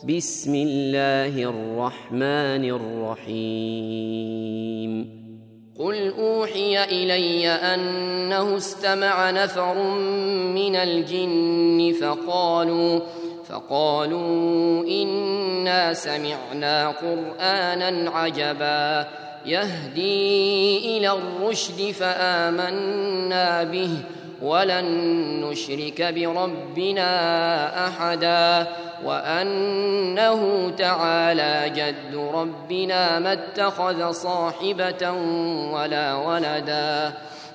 بسم الله الرحمن الرحيم قل أوحي إلي أنه استمع نفر من الجن فقالوا إنا سمعنا قرآنا عجبا يهدي إلى الرشد فآمنا به ولن نشرك بربنا أحدا وأنه تعالى جد ربنا ما اتخذ صاحبة ولا ولدا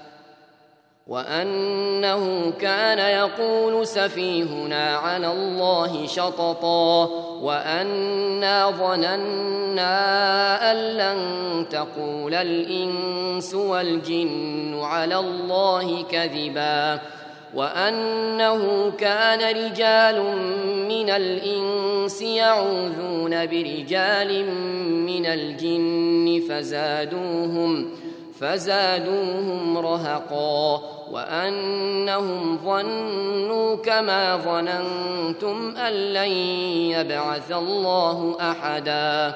وأنه كان يقول سفيهنا على الله شططا وأنا ظننا أن لن تقول الإنس والجن على الله كذبا وأنه كان رجال من الإنس يعوذون برجال من الجن فزادوهم رهقا وأنهم ظنوا كما ظننتم أن لن يبعث الله أحدا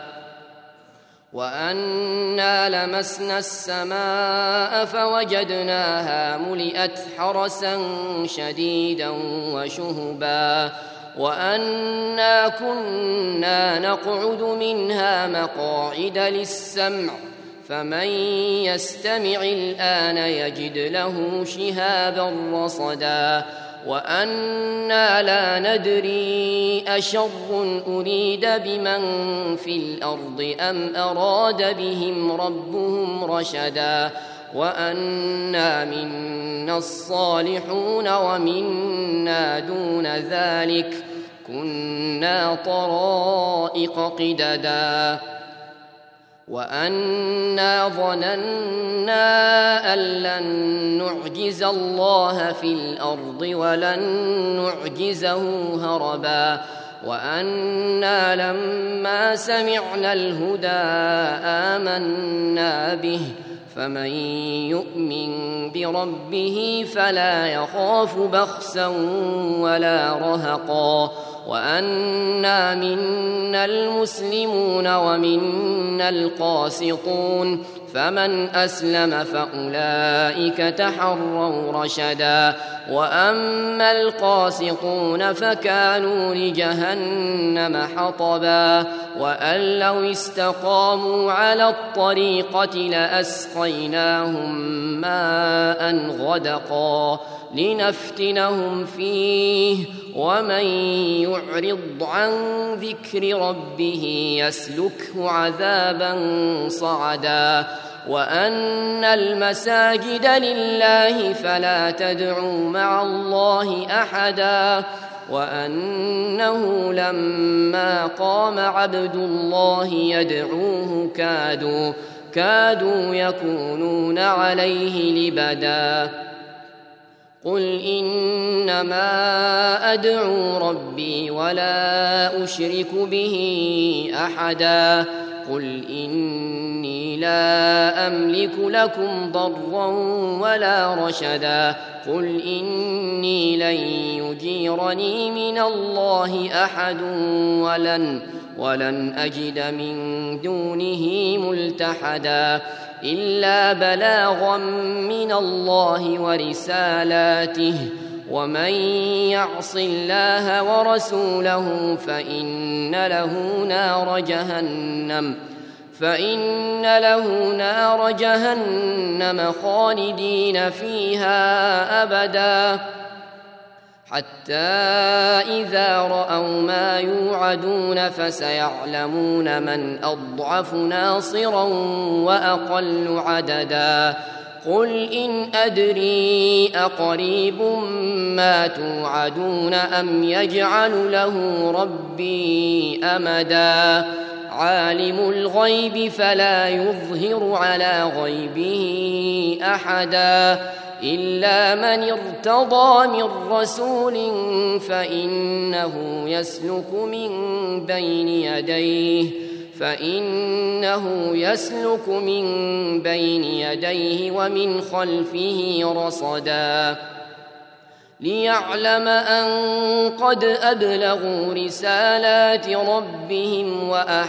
وأنا لمسنا السماء فوجدناها ملئت حرسا شديدا وشهبا وأنا كنا نقعد منها مقاعد للسمع فمن يستمع الآن يجد له شهابا رصدا وأنا لا ندري أشر أريد بمن في الأرض أم أراد بهم ربهم رشدا وأنا منا الصالحون ومنا دون ذلك كنا طرائق قددا وأنا ظننا أن لن نعجز الله في الأرض ولن نعجزه هربا وأنا لما سمعنا الهدى آمنا به فمن يؤمن بربه فلا يخاف بخسا ولا رهقا وأنا منا المسلمون ومنا القاسطون فمن أسلم فأولئك تحروا رشدا وأما القاسطون فكانوا لجهنم حطبا وأن لو استقاموا على الطريقة لأسقيناهم ماء غدقا لنفتنهم فيه ومن يعرض عن ذكر ربه يسلكه عذابا صعدا وأن المساجد لله فلا تدعوا مع الله أحدا وأنه لما قام عبد الله يدعوه كادوا يكونون عليه لبدا قل إنما أدعو ربي ولا أشرك به أحدا قل إني لا أملك لكم ضرا ولا رشدا قل إني لن يجيرني من الله أحد ولن أجد من دونه ملتحدا إلا بلاغا من الله ورسالاته ومن يعص الله ورسوله فإن له نار جهنم خالدين فيها أبدا حتى إذا رأوا ما يوعدون فسيعلمون من أضعف ناصرا وأقل عددا قل إن أدري أقريب ما توعدون أم يجعل له ربي أمدا عالم الغيب فلا يظهر على غيبه أحدا إلا من ارتضى من رسول فإنه يسلك من بين يديه ومن خلفه رصدا ليعلم أن قد أبلغوا رسالات ربهم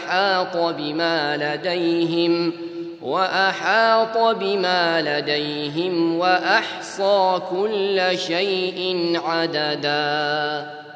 وأحاط بما لديهم وأحصى كل شيء عددا.